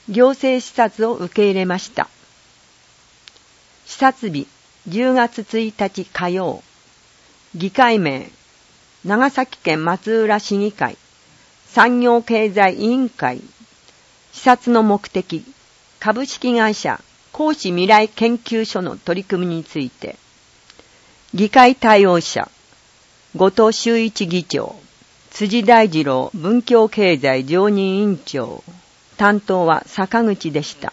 行政視察を受け入れました。視察日10月1日火曜。議会名長崎県松浦市議会産業経済委員会。視察の目的、株式会社高知未来研究所の取り組みについて。議会対応者後藤修一議長、辻大二郎文教経済常任委員長。担当は坂口でした。